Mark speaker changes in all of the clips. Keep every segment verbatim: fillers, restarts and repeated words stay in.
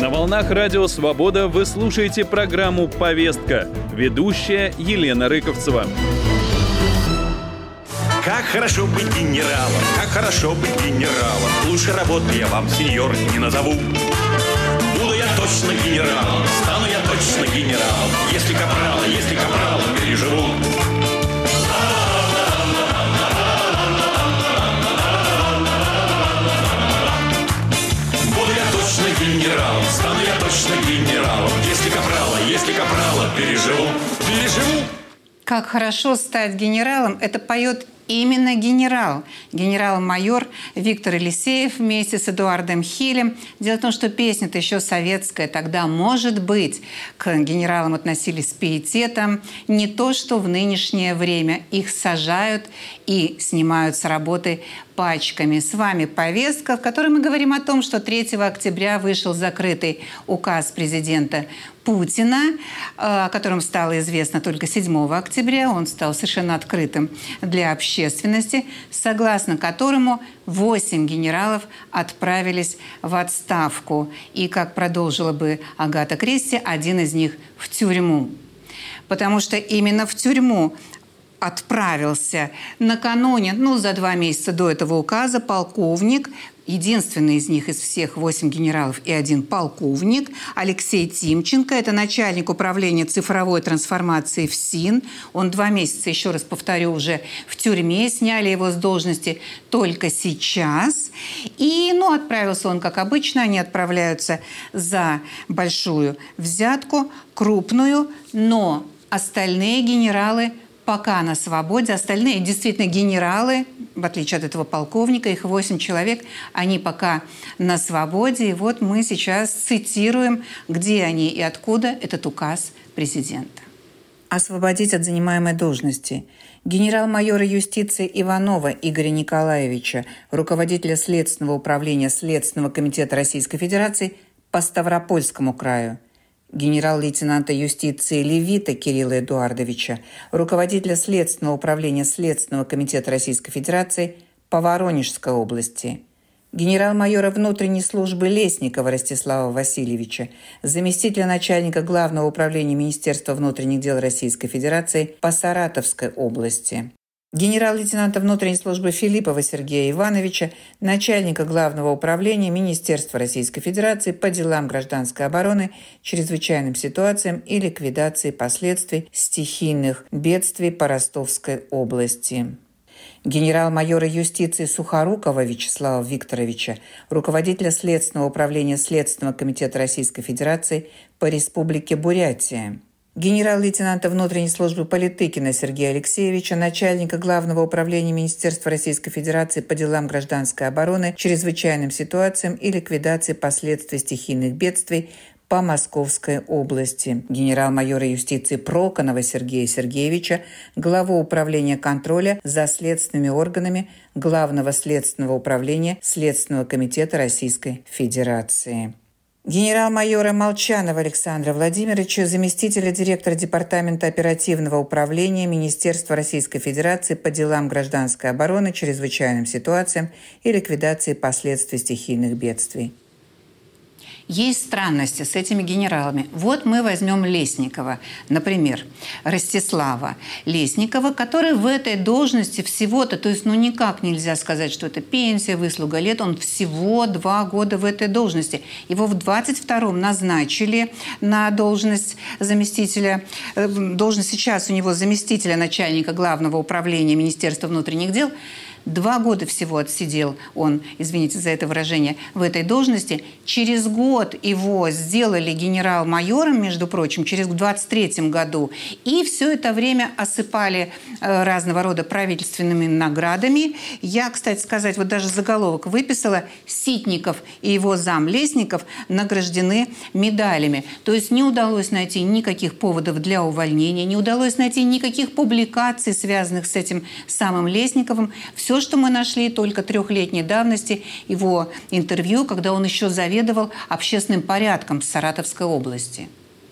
Speaker 1: На волнах Радио Свобода вы слушаете программу «Повестка». Ведущая Елена Рыковцева.
Speaker 2: Как хорошо быть генералом, как хорошо быть генералом. Лучше работы я вам, сеньор, не назову. Буду я точно генералом, стану я точно генералом. Если капрала, если капрала переживу. Буду я точно генералом, стану я точно генералом. Если капрала, если капрала переживу. Переживу.
Speaker 3: Как хорошо стать генералом, это поет именно генерал, генерал-майор Виктор Елисеев вместе с Эдуардом Хилем. Дело в том, что песня-то еще советская. Тогда, может быть, к генералам относились с пиететом. Не то, что в нынешнее время их сажают и снимают с работы пачками. С вами «Повестка», в которой мы говорим о том, что третьего октября вышел закрытый указ президента Путина, о котором стало известно только седьмого октября. Он стал совершенно открытым для общественности, согласно которому восемь генералов отправились в отставку. И, как продолжила бы Агата Кристи, один из них в тюрьму. Потому что именно в тюрьму отправился накануне, ну, за два месяца до этого указа, полковник, единственный из них из всех восемь генералов и один полковник, Алексей Тимченко. Это начальник управления цифровой трансформации ФСИН. Он два месяца, еще раз повторю, уже в тюрьме. Сняли его с должности только сейчас. И, ну, отправился он, как обычно. Они отправляются за большую взятку, крупную. Но остальные генералы пока на свободе. Остальные действительно генералы, в отличие от этого полковника, их восемь человек, они пока на свободе. И вот мы сейчас цитируем, где они и откуда этот указ президента. Освободить от занимаемой должности генерал-майора юстиции Иванова Игоря Николаевича, руководителя Следственного управления Следственного комитета Российской Федерации по Ставропольскому краю, генерал-лейтенанта юстиции Левита Кирилла Эдуардовича, руководителя Следственного управления Следственного комитета Российской Федерации по Воронежской области, генерал-майора внутренней службы Лесникова Ростислава Васильевича, заместителя начальника Главного управления Министерства внутренних дел Российской Федерации по Саратовской области, генерал-лейтенанта внутренней службы Филиппова Сергея Ивановича, начальника Главного управления Министерства Российской Федерации по делам гражданской обороны, чрезвычайным ситуациям и ликвидации последствий стихийных бедствий по Ростовской области, генерал-майора юстиции Сухорукова Вячеслава Викторовича, руководителя Следственного управления Следственного комитета Российской Федерации по Республике Бурятия, генерал-лейтенанта внутренней службы Политыкина Сергея Алексеевича, начальника Главного управления Министерства Российской Федерации по делам гражданской обороны, чрезвычайным ситуациям и ликвидации последствий стихийных бедствий по Московской области, генерал-майора юстиции Проконова Сергея Сергеевича, главу управления контроля за следственными органами Главного следственного управления Следственного комитета Российской Федерации, генерал-майора Молчанова Александра Владимировича, заместителя директора Департамента оперативного управления Министерства Российской Федерации по делам гражданской обороны, чрезвычайным ситуациям и ликвидации последствий стихийных бедствий. Есть странности с этими генералами. Вот мы возьмем Лесникова, например, Ростислава Лесникова, который в этой должности всего-то, то есть ну никак нельзя сказать, что это пенсия, выслуга лет, он всего два года в этой должности. Его в двадцать втором назначили на должность заместителя, должность сейчас у него заместителя начальника Главного управления Министерства внутренних дел. Два года всего отсидел он, извините за это выражение, в этой должности. Через год его сделали генерал-майором, между прочим, через в двадцать третьем году. И все это время осыпали э, разного рода правительственными наградами. Я, кстати сказать, вот даже заголовок выписала: Ситников и его зам Лесников награждены медалями. То есть не удалось найти никаких поводов для увольнения, не удалось найти никаких публикаций, связанных с этим самым Лесниковым. Все, что мы нашли, только трехлетней давности его интервью, когда он еще заведовал общественным порядком в Саратовской области.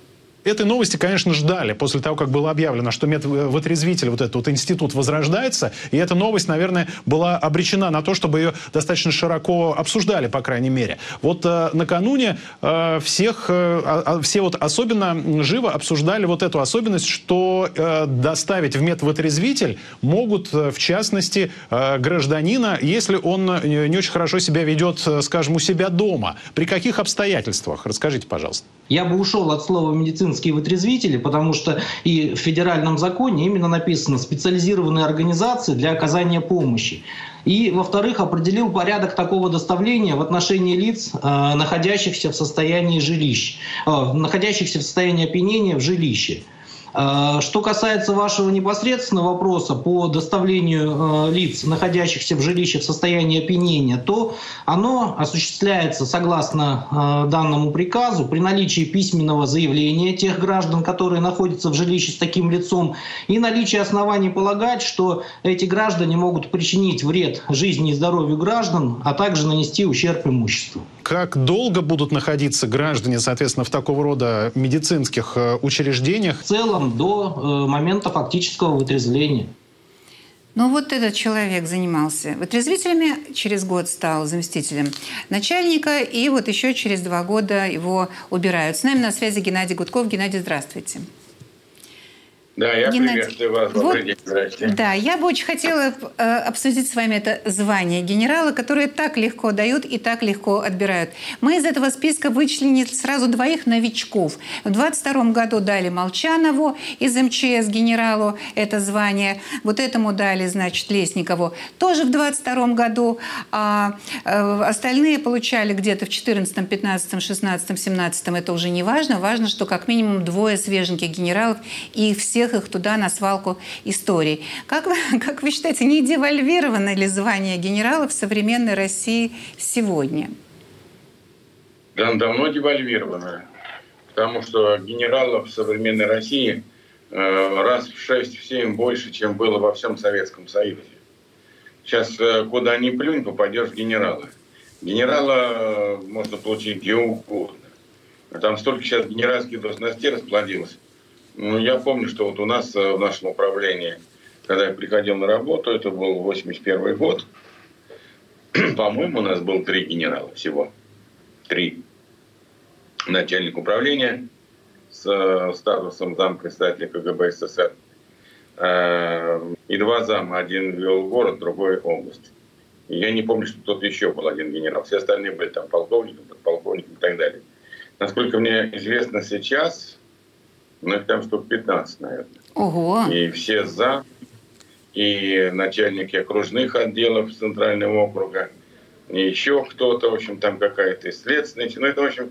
Speaker 4: этой новости, конечно, ждали после того, как было объявлено, что медвытрезвитель, вот этот вот институт возрождается. И эта новость, наверное, была обречена на то, чтобы ее достаточно широко обсуждали, по крайней мере. Вот э, накануне э, всех, э, все вот особенно живо обсуждали вот эту особенность, что э, доставить в медвытрезвитель могут, э, в частности, э, гражданина, если он не очень хорошо себя ведет, э, скажем, у себя дома. При каких обстоятельствах? Расскажите, пожалуйста. Я бы ушел от слова «медицинские вытрезвители», потому что и в федеральном законе именно написано «специализированные организации для оказания помощи». И, во-вторых, определил порядок такого доставления в отношении лиц, э, находящихся в состоянии жилищ, э, находящихся в состоянии опьянения в жилище. Что касается вашего непосредственного вопроса по доставлению лиц, находящихся в жилище в состоянии опьянения, то оно осуществляется согласно данному приказу при наличии письменного заявления тех граждан, которые находятся в жилище с таким лицом, и наличии оснований полагать, что эти граждане могут причинить вред жизни и здоровью граждан, а также нанести ущерб имуществу. Как долго будут находиться граждане, соответственно, в такого рода медицинских учреждениях? В целом, до момента фактического вытрезвления.
Speaker 3: Ну вот этот человек занимался вытрезвителями, через год стал заместителем начальника, и вот еще через два года его убирают. С нами на связи Геннадий Гудков. Геннадий, здравствуйте.
Speaker 5: Да, я
Speaker 3: Геннадий,
Speaker 5: приветствую вас. Добрый вот, день. Здравствуйте.
Speaker 3: Да, я бы очень хотела э, обсудить с вами это звание генерала, которое так легко дают и так легко отбирают. Мы из этого списка вычленили сразу двоих новичков. В двадцать втором году дали Молчанову из эм че эс генералу это звание. Вот этому дали, значит, Лесникову тоже в двадцать втором году. А э, остальные получали где-то в четырнадцатом, пятнадцатом, шестнадцатом, семнадцатом. Это уже не важно. Важно, что как минимум двое свеженьких генералов, и все их туда на свалку истории. Как вы, как вы считаете, не девальвировано ли звание генерала в современной России сегодня?
Speaker 5: Да, давно девальвировано. Потому что генералов в современной России э, раз в шесть, в семь больше, чем было во всем Советском Союзе. Сейчас э, куда ни плюнь, попадешь в генерала. Генерала э, можно получить где угодно. Там столько сейчас генеральских должностей расплодилось. Ну, я помню, что вот у нас в нашем управлении, когда я приходил на работу, это был восемьдесят первый год, по-моему, у нас было три генерала всего. Три. Начальник управления с статусом замкредседателя ка гэ бэ эс эс эр и два зама. Один вел город, другой область. И я не помню, что кто-то еще был один генерал. Все остальные были там полковником, подполковником и так далее. Насколько мне известно сейчас, ну, их там штук пятнадцать, наверное.
Speaker 3: Ого.
Speaker 5: И все за, и начальники окружных отделов Центрального округа, и еще кто-то, в общем, там какая-то следственная. Ну, это, в общем,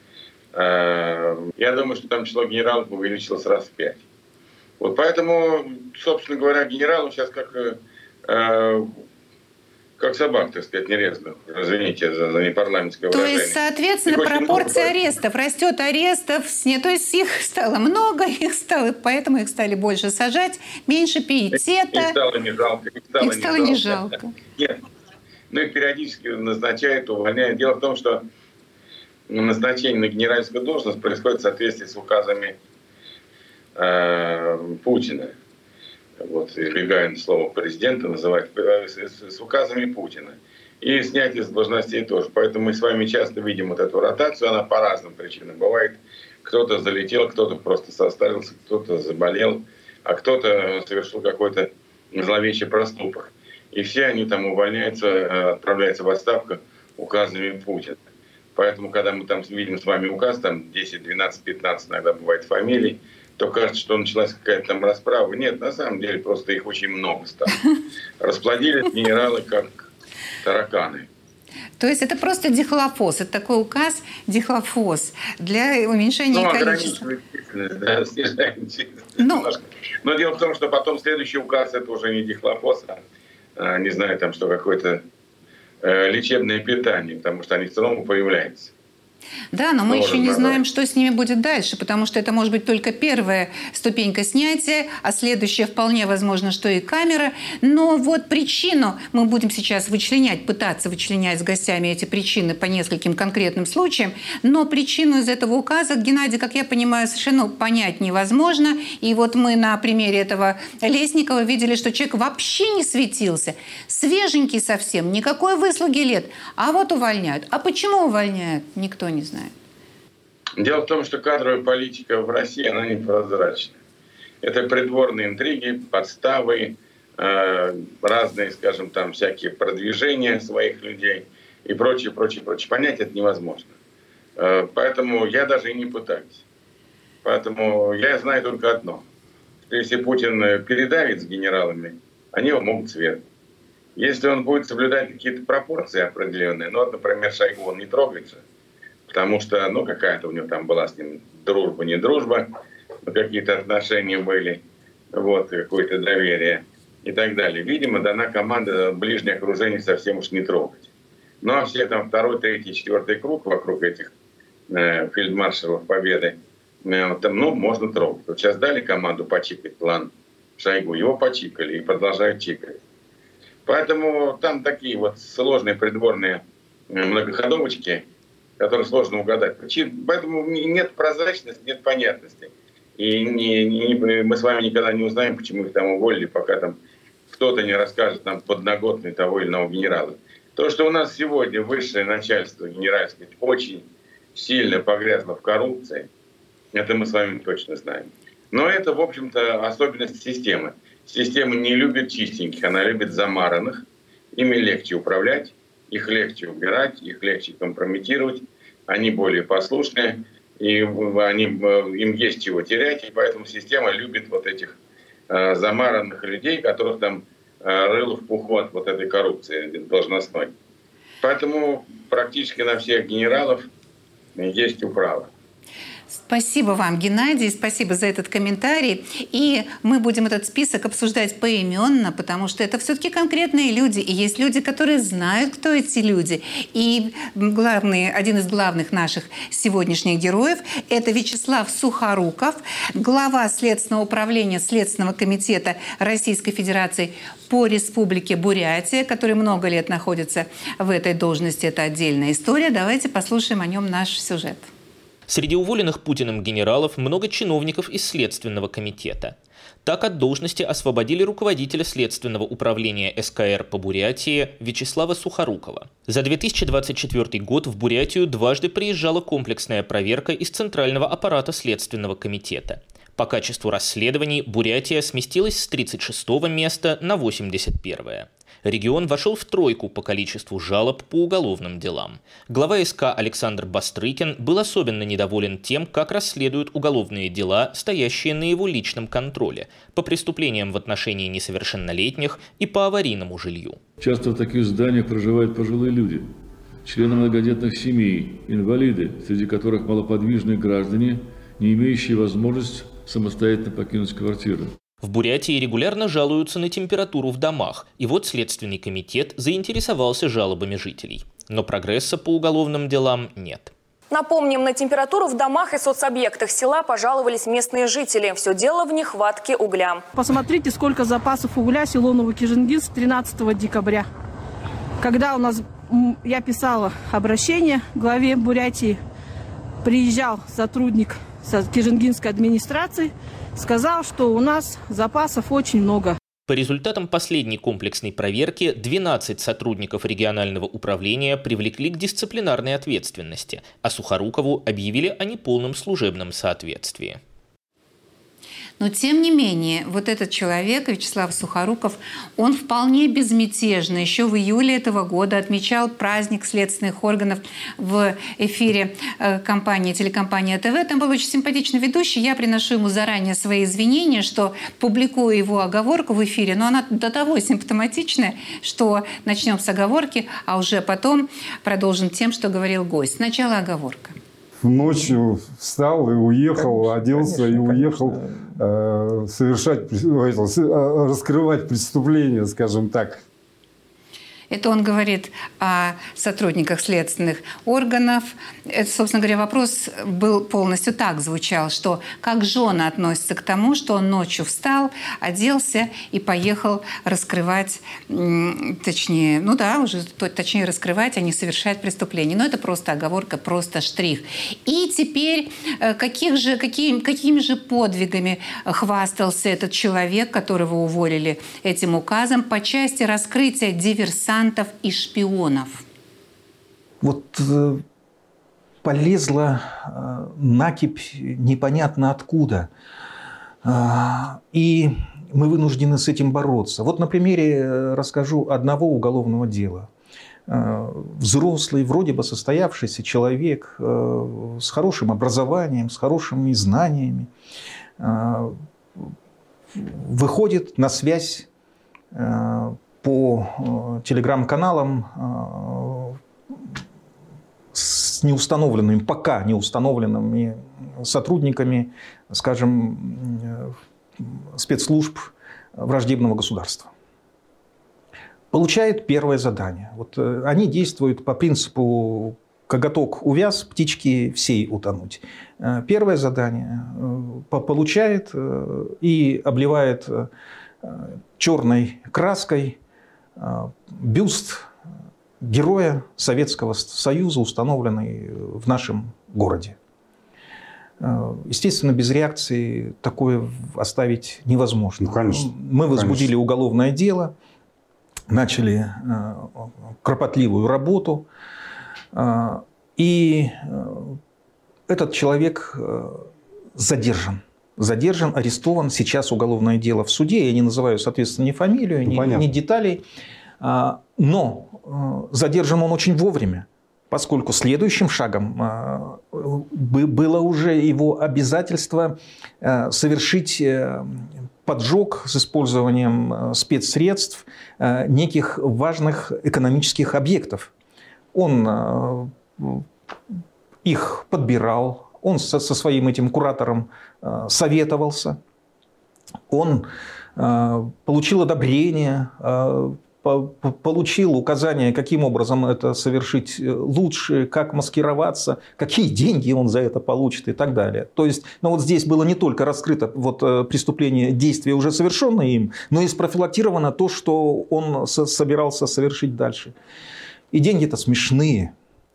Speaker 5: э, я думаю, что там число генералов увеличилось раз в пять. Вот поэтому, собственно говоря, генералу сейчас как... Э, как собак, так сказать, нерезанных. Извините за, за непарламентское выражение.
Speaker 3: То есть, соответственно, их пропорция арестов растет, арестов, то есть их стало много, их стало, поэтому их стали больше сажать, меньше пиетета.
Speaker 5: Их стало не жалко. Их стало,
Speaker 3: их стало не жалко.
Speaker 5: жалко. Нет. Ну, их периодически назначают, увольняют. Дело в том, что назначение на генеральскую должность происходит в соответствии с указами э, Путина. Вот, избегая на слово президента, называть с, с указами Путина. И снятие с должностей тоже. Поэтому мы с вами часто видим вот эту ротацию, она по разным причинам бывает. Кто-то залетел, кто-то просто состарился, кто-то заболел, а кто-то совершил какой-то зловещий проступок. И все они там увольняются, отправляются в отставку указами Путина. Поэтому, когда мы там видим с вами указ, там десять, двенадцать, пятнадцать иногда бывает фамилий, то кажется, что началась какая-то там расправа. Нет, на самом деле просто их очень много стало. Расплодились генералы как тараканы.
Speaker 3: То есть это просто дихлофос, это такой указ дихлофос для уменьшения
Speaker 5: ну,
Speaker 3: количества.
Speaker 5: Да, снижаем
Speaker 3: ну,
Speaker 5: Но дело в том, что потом следующий указ это уже не дихлофос, а не знаю, там что какое-то э, лечебное питание, потому что они все равно появляются.
Speaker 3: Да, но мы
Speaker 5: Должен
Speaker 3: еще не
Speaker 5: набрать.
Speaker 3: знаем, что с ними будет дальше, потому что это может быть только первая ступенька снятия, а следующая вполне возможно, что и камера. Но вот причину мы будем сейчас вычленять, пытаться вычленять с гостями эти причины по нескольким конкретным случаям, но причину из этого указа, Геннадий, как я понимаю, совершенно понять невозможно. И вот мы на примере этого Лесникова видели, что человек вообще не светился, свеженький совсем, никакой выслуги лет, а вот увольняют. А почему увольняют, никто не знает.
Speaker 5: Дело в том, что кадровая политика в России, она непрозрачна. Это придворные интриги, подставы, э, разные, скажем, там всякие продвижения своих людей и прочее, прочее, прочее. Понять это невозможно. Э, поэтому я даже и не пытаюсь. Поэтому я знаю только одно. Что если Путин передавит с генералами, они его могут свергнуть. Если он будет соблюдать какие-то пропорции определенные, ну, вот, например, Шойгу он не трогается, потому что, ну, какая-то у него там была с ним дружба, не дружба, какие-то отношения были, вот, какое-то доверие и так далее. Видимо, дана команда ближнее окружение совсем уж не трогать. Ну, а все там второй, третий, четвертый круг вокруг этих э, фельдмаршалов Победы, э, там, ну, можно трогать. Вот сейчас дали команду почикать план Шойгу, его почикали и продолжают чикать. Поэтому там такие вот сложные придворные многоходовочки, которые сложно угадать. Поэтому нет прозрачности, нет понятности. И не, не, мы с вами никогда не узнаем, почему их там уволили, пока там кто-то не расскажет нам подноготный того или иного генерала. То, что у нас сегодня высшее начальство генеральское очень сильно погрязло в коррупции, это мы с вами точно знаем. Но это, в общем-то, особенность системы. Система не любит чистеньких, она любит замаранных. Ими легче управлять, их легче убирать, их легче компрометировать. Они более послушные, и они, им есть чего терять. И поэтому система любит вот этих э, замаранных людей, которых там э, рыло в пуху от вот этой коррупции должностной. Поэтому практически на всех генералов есть управа.
Speaker 3: Спасибо вам, Геннадий, спасибо за этот комментарий. И мы будем этот список обсуждать поименно, потому что это все-таки конкретные люди. И есть люди, которые знают, кто эти люди. И главный, один из главных наших сегодняшних героев – это Вячеслав Сухоруков, глава Следственного управления Следственного комитета Российской Федерации по Республике Бурятия, который много лет находится в этой должности. Это отдельная история. Давайте послушаем о нем наш сюжет.
Speaker 6: Среди уволенных Путиным генералов много чиновников из Следственного комитета. Так от должности освободили руководителя Следственного управления эс ка эр по Бурятии Вячеслава Сухорукова. За две тысячи двадцать четвёртый год в Бурятию дважды приезжала комплексная проверка из Центрального аппарата Следственного комитета. По качеству расследований Бурятия сместилась с тридцать шестого места на восемьдесят первое. Регион вошел в тройку по количеству жалоб по уголовным делам. Глава эс ка Александр Бастрыкин был особенно недоволен тем, как расследуют уголовные дела, стоящие на его личном контроле, по преступлениям в отношении несовершеннолетних и по аварийному жилью.
Speaker 7: Часто в таких зданиях проживают пожилые люди, члены многодетных семей, инвалиды, среди которых малоподвижные граждане, не имеющие возможность самостоятельно покинуть квартиру.
Speaker 6: В Бурятии регулярно жалуются на температуру в домах, и вот Следственный комитет заинтересовался жалобами жителей. Но прогресса по уголовным делам нет.
Speaker 8: Напомним, на температуру в домах и соцобъектах села пожаловались местные жители. Все дело в нехватке угля.
Speaker 9: Посмотрите, сколько запасов угля село Новокижингинск тринадцатого декабря. Когда у нас, я писала обращение главе Бурятии, приезжал сотрудник Кижингинской администрации, сказал, что у нас запасов очень много.
Speaker 6: По результатам последней комплексной проверки двенадцать сотрудников регионального управления привлекли к дисциплинарной ответственности, а Сухорукову объявили о неполном служебном соответствии.
Speaker 3: Но, тем не менее, вот этот человек, Вячеслав Сухоруков, он вполне безмятежно еще в июле этого года отмечал праздник следственных органов в эфире э, компании, телекомпании а тэ вэ. Там был очень симпатичный ведущий. Я приношу ему заранее свои извинения, что публикую его оговорку в эфире, но она до того симптоматичная, что начнем с оговорки, а уже потом продолжим тем, что говорил гость. Сначала оговорка.
Speaker 10: Ночью встал и уехал, конечно, оделся конечно, и уехал э, совершать, это, раскрывать преступление, скажем так.
Speaker 3: Это он говорит о сотрудниках следственных органов. Это, собственно говоря, вопрос был полностью так звучал, что как жены относятся к тому, что он ночью встал, оделся и поехал раскрывать, точнее, ну да, уже точнее раскрывать, а не совершать преступление. Но это просто оговорка, просто штрих. И теперь каких же, какими, какими же подвигами хвастался этот человек, которого уволили этим указом по части раскрытия диверсантов и шпионов?
Speaker 11: Вот э, полезла э, накипь непонятно откуда. Э, и мы вынуждены с этим бороться. Вот на примере расскажу одного уголовного дела. Э, взрослый, вроде бы состоявшийся человек э, с хорошим образованием, с хорошими знаниями э, выходит на связь э, по телеграм-каналам с неустановленными, пока неустановленными сотрудниками, скажем, спецслужб враждебного государства. Получает первое задание. Вот они действуют по принципу «коготок увяз, птички всей утонуть». Первое задание получает и обливает черной краской бюст героя Советского Союза, установленный в нашем городе. Естественно, без реакции такое оставить невозможно.
Speaker 10: Ну, конечно.
Speaker 11: Мы возбудили
Speaker 10: конечно.
Speaker 11: уголовное дело, начали кропотливую работу. И этот человек задержан. Задержан, арестован. Сейчас уголовное дело в суде. Я не называю, соответственно, ни фамилию, ну, ни, ни деталей. Но задержан он очень вовремя, поскольку следующим шагом было уже его обязательство совершить поджог с использованием спецсредств неких важных экономических объектов. Он их подбирал, он со своим этим куратором советовался, он получил одобрение, получил указания, каким образом это совершить лучше, как маскироваться, какие деньги он за это получит и так далее. То есть, ну вот здесь было не только раскрыто вот преступление, действие, уже совершенное им, но и спрофилактировано то, что он собирался совершить дальше. И деньги-то смешные,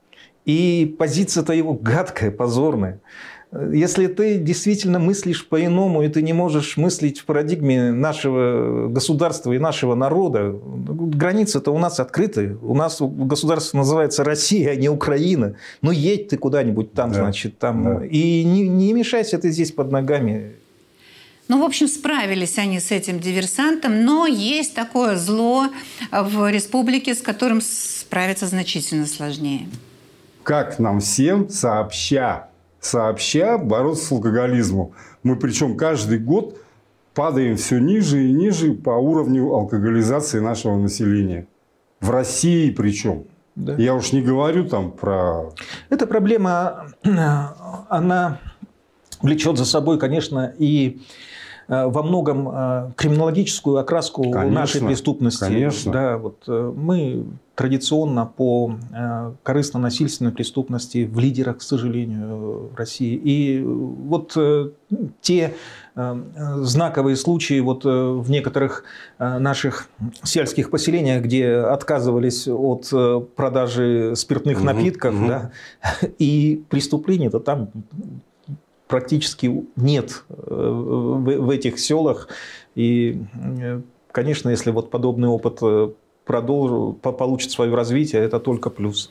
Speaker 11: и позиция-то его гадкая, позорная. Если ты действительно мыслишь по-иному, и ты не можешь мыслить в парадигме нашего государства и нашего народа, границы-то у нас открыты. У нас государство называется Россия, а не Украина. Ну, едь ты куда-нибудь там, да. значит, там. Да. И не, не мешайся ты здесь под ногами.
Speaker 3: Ну, в общем, справились они с этим диверсантом, но есть такое зло в республике, с которым справиться значительно сложнее.
Speaker 10: Как нам всем сообща, сообща бороться с алкоголизмом? Мы причем каждый год падаем все ниже и ниже по уровню алкоголизации нашего населения. В России причем. Да. Я уж не говорю там про...
Speaker 11: Эта проблема, она влечет за собой, конечно, и во многом криминологическую окраску конечно, нашей преступности.
Speaker 10: Конечно.
Speaker 11: Да, вот мы традиционно по корыстно-насильственной преступности в лидерах, к сожалению, в России. И вот те знаковые случаи вот в некоторых наших сельских поселениях, где отказывались от продажи спиртных угу, напитков, угу. Да, и преступлений-то там практически нет в этих селах. И, конечно, если вот подобный опыт продолжит, получит свое развитие, это только плюс.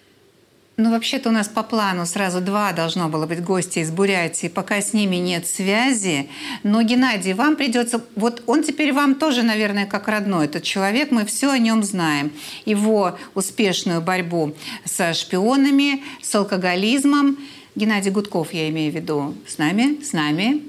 Speaker 3: Ну, вообще-то у нас по плану сразу два должно было быть гостя из Бурятии, пока с ними нет связи. Но, Геннадий, вам придется... Вот он теперь вам тоже, наверное, как родной. Этот человек, мы все о нем знаем. Его успешную борьбу со шпионами, с алкоголизмом. Геннадий Гудков, я имею в виду, с нами, с нами.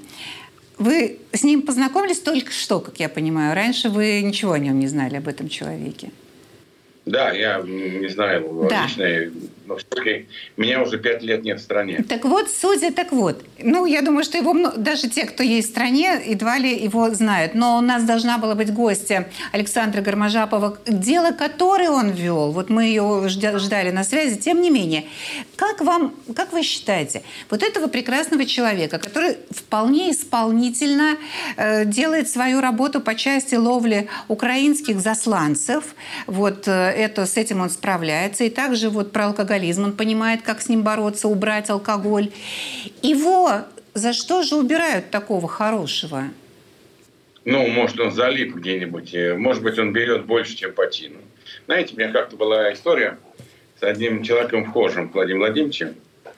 Speaker 3: Вы с ним познакомились только что, как я понимаю. Раньше вы ничего о нем не знали, об этом человеке.
Speaker 5: Да, я не знаю его да. личной но все-таки меня уже пять лет нет в стране.
Speaker 3: Так вот, судя, так вот. Ну, я думаю, что его даже те, кто есть в стране, едва ли его знают. Но у нас должна была быть гостья Александра Гармажапова, дело которое он вел. Вот мы ее ждали на связи. Тем не менее, как вам, как вы считаете, вот этого прекрасного человека, который вполне исполнительно э, делает свою работу по части ловли украинских засланцев, вот э, это, с этим он справляется, и также вот про алкоголизм он понимает, как с ним бороться, убрать алкоголь. Его за что же убирают такого хорошего?
Speaker 5: Ну, может, он залип где-нибудь, может быть, он берет больше, чем по чину. Знаете, у меня как-то была история с одним человеком вхожим, Владимиром Владимировичем.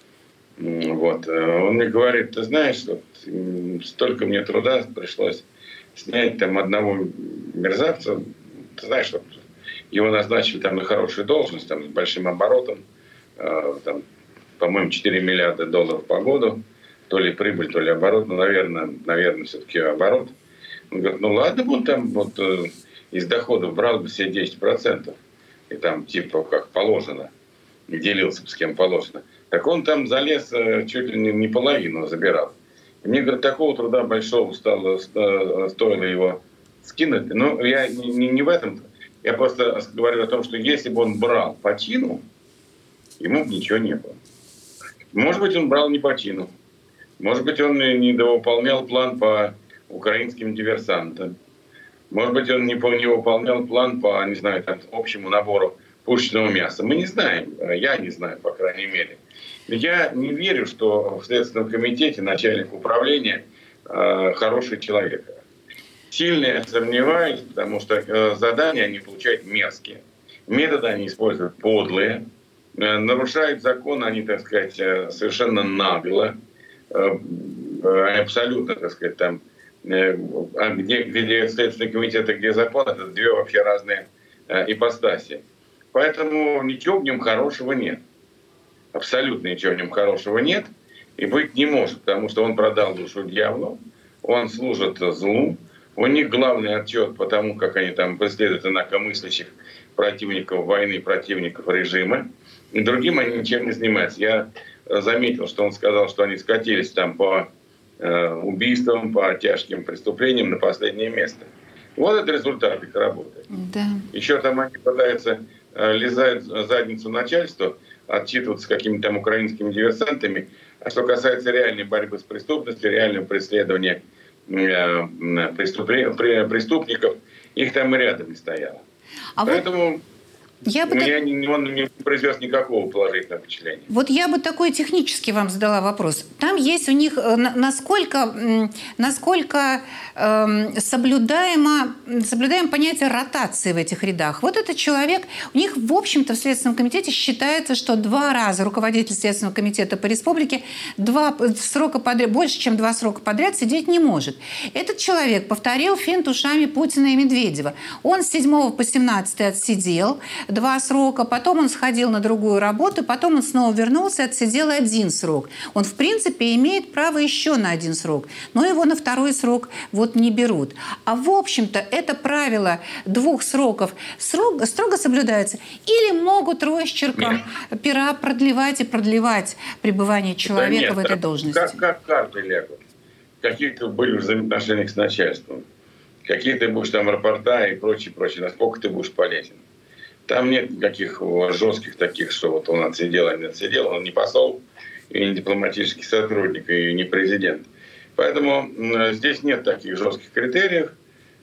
Speaker 5: Вот. Он мне говорит: ты знаешь, вот, столько мне труда пришлось снять там одного мерзавца. Ты знаешь, вот, его назначили там на хорошую должность, там, с большим оборотом, э, там, по-моему, четыре миллиарда долларов по году, то ли прибыль, то ли оборот, ну, наверное, наверное, все-таки оборот. Он говорит: ну ладно бы он там вот, э, из доходов брал бы все десять процентов, и там типа как положено, и делился бы с кем положено. Так он там залез, э, чуть ли не, не половину забирал. И мне, говорит, такого труда большого стало, стоило его скинуть. Но я не, не в этом. Я просто говорю о том, что если бы он брал по чину, ему бы ничего не было. Может быть, он брал не по чину. Может быть, он не довыполнял план по украинским диверсантам. Может быть, он не выполнял план по, не знаю, там, общему набору пушечного мяса. Мы не знаем. Я не знаю, по крайней мере. Я не верю, что в Следственном комитете начальник управления э, хороший человек. Сильно я сомневаюсь, потому что э, задания они получают мерзкие. Методы они используют подлые. Э, нарушают закон они, так сказать, э, совершенно нагло. Э, э, абсолютно, так сказать, там, э, где, где Следственный комитет, а где закон, это две вообще разные э, ипостаси. Поэтому ничего в нем хорошего нет. Абсолютно ничего в нем хорошего нет и быть не может, потому что он продал душу дьяволу, он служит злу, у них главный отчет по тому, как они там преследуют инакомыслящих противников войны, противников режима, и другим они ничем не занимаются. Я заметил, что он сказал, что они скатились там по э, убийствам, по тяжким преступлениям на последнее место. Вот это результат их работы.
Speaker 3: Да.
Speaker 5: Еще там они пытаются э, лизать задницу начальству, отчитываться с какими-то там украинскими диверсантами. А что касается реальной борьбы с преступностью, реального преследования э, преступников, их там и рядом не стояло. А Поэтому вот я бы меня так... не, он не произвез никакого положительного впечатления.
Speaker 3: Вот я бы такой технически вам задала вопрос. Там есть у них насколько, насколько э, соблюдаемо, соблюдаемо понятие ротации в этих рядах. Вот этот человек, у них, в общем-то, в Следственном комитете считается, что два раза руководитель Следственного комитета по республике два срока подряд, больше, чем два срока подряд сидеть не может. Этот человек повторил финт ушами Путина и Медведева. Он с седьмого по семнадцатый отсидел два срока, потом он сходил на другую работу, потом он снова вернулся и отсидел один срок. Он, в принципе, имеет право еще на один срок, но его на второй срок вот не берут. А в общем-то это правило двух сроков срок, строго соблюдается. Или могут росчерком нет. пера продлевать и продлевать пребывание человека нет, в этой должности.
Speaker 5: Как, как карты лягут. Какие ты были в взаимоотношениях с начальством, какие ты будешь там рапорта и прочее, прочее, насколько ты будешь полезен. Там нет никаких жестких таких, что вот он отсидел, а не отсидел. Он не посол, и не дипломатический сотрудник, и не президент. Поэтому здесь нет таких жестких критериев.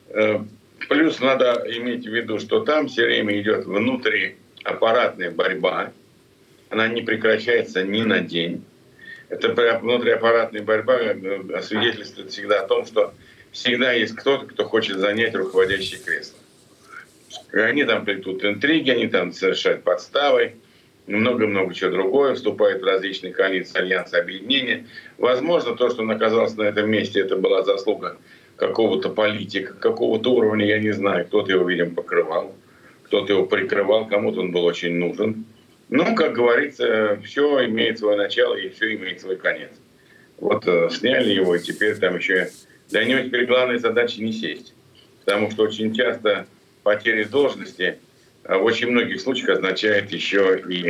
Speaker 5: Плюс надо иметь в виду, что там все время идет внутриаппаратная борьба. Она не прекращается ни на день. Эта внутриаппаратная борьба свидетельствует всегда о том, что всегда есть кто-то, кто хочет занять руководящее кресло. Они там плетут интриги, они там совершают подставы, много-много чего другое, вступают в различные коалиции, альянсы, объединения. Возможно, то, что он оказался на этом месте, это была заслуга какого-то политика, какого-то уровня, я не знаю. Кто-то его, видимо, покрывал, кто-то его прикрывал, кому-то он был очень нужен. Ну, как говорится, все имеет свое начало и все имеет свой конец. Вот э, сняли его, и теперь там еще... Для него теперь главная задача не сесть. Потому что очень часто потеря должности в очень многих случаях означает еще и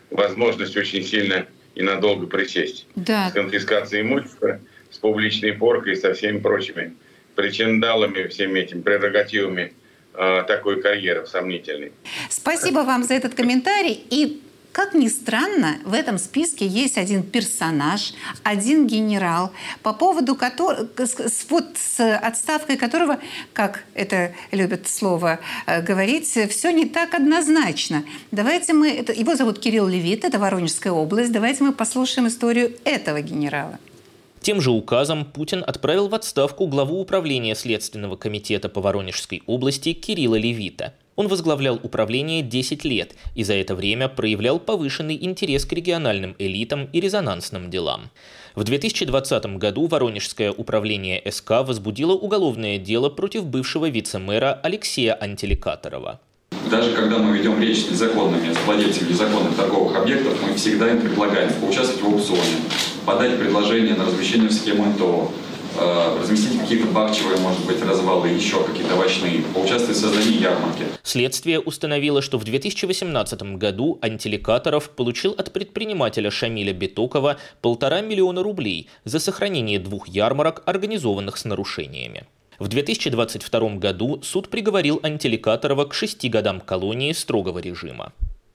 Speaker 5: возможность очень сильно и надолго присесть.
Speaker 3: Да.
Speaker 5: С конфискацией имущества, с публичной поркой, со всеми прочими причиндалами, всеми этими прерогативами э, такой карьеры сомнительной.
Speaker 3: Спасибо вам за этот комментарий. И, как ни странно, в этом списке есть один персонаж, один генерал, по поводу которого, вот с отставкой которого, как это любят слово э, говорить, все не так однозначно. Давайте мы... Это, его зовут Кирилл Левит, это Воронежская область. Давайте мы послушаем историю этого генерала.
Speaker 6: Тем же указом Путин отправил в отставку главу управления Следственного комитета по Воронежской области Кирилла Левита. Он возглавлял управление десять лет и за это время проявлял повышенный интерес к региональным элитам и резонансным делам. В две тысячи двадцатом году Воронежское управление эс ка возбудило уголовное дело против бывшего вице-мэра Алексея Антеликаторова.
Speaker 12: Даже когда мы ведем речь с незаконными, с владельцами незаконных торговых объектов, мы всегда им предлагаем поучаствовать в аукционе, подать предложение на размещение в схему эн тэ о, э, разместить какие-то бахчевые, может быть, развалы, еще какие-то овощные, поучаствовать в создании ярмарки.
Speaker 6: Следствие установило, что в две тысячи восемнадцатом году Антеликаторов получил от предпринимателя Шамиля Бетокова полтора миллиона рублей за сохранение двух ярмарок, организованных с нарушениями. В две тысячи двадцать втором году суд приговорил Антеликаторова к шести годам колонии строгого режима.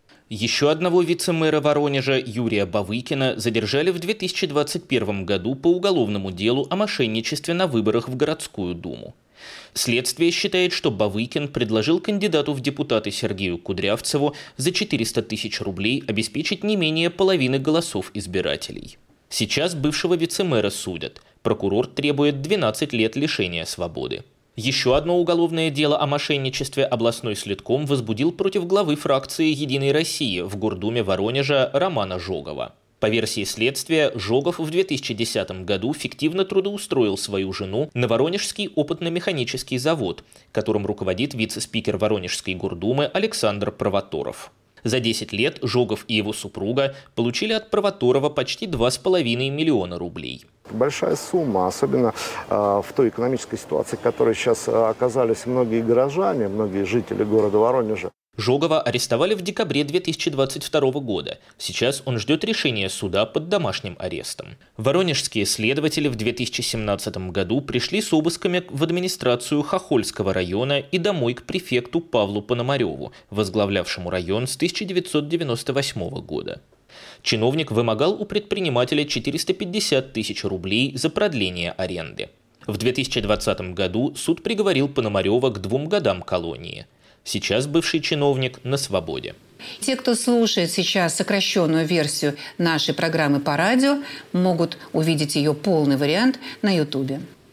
Speaker 6: Еще одного вице-мэра Воронежа, Юрия Бавыкина, задержали в две тысячи двадцать первом году по уголовному делу о мошенничестве на выборах в городскую думу. Следствие считает, что Бавыкин предложил кандидату в депутаты Сергею Кудрявцеву за четыреста тысяч рублей обеспечить не менее половины голосов избирателей. Сейчас бывшего вице-мэра судят. Прокурор требует двенадцать лет лишения свободы. Еще одно уголовное дело о мошенничестве областной следком возбудил против главы фракции «Единой России» в Гордуме Воронежа Романа Жогова. По версии следствия, Жогов в две тысячи десятом году фиктивно трудоустроил свою жену на Воронежский опытно-механический завод, которым руководит вице-спикер Воронежской Гордумы Александр Провоторов. За десять лет Жогов и его супруга получили от Провоторова почти два с половиной миллиона рублей.
Speaker 13: Большая сумма, особенно э, в той экономической ситуации, в которой сейчас оказались многие горожане, многие жители города Воронежа.
Speaker 6: Жогова арестовали в декабре две тысячи двадцать второго года. Сейчас он ждет решения суда под домашним арестом. Воронежские следователи в две тысячи семнадцатом году пришли с обысками в администрацию Хохольского района и домой к префекту Павлу Пономареву, возглавлявшему район с тысяча девятьсот девяносто восьмого года. Чиновник вымогал у предпринимателя четыреста пятьдесят тысяч рублей за продление аренды. В две тысячи двадцатом году суд приговорил Пономарева к двум годам колонии. Сейчас бывший чиновник на свободе.
Speaker 3: Те, кто слушает сейчас сокращенную версию нашей программы по радио, могут увидеть ее полный вариант на Ютубе.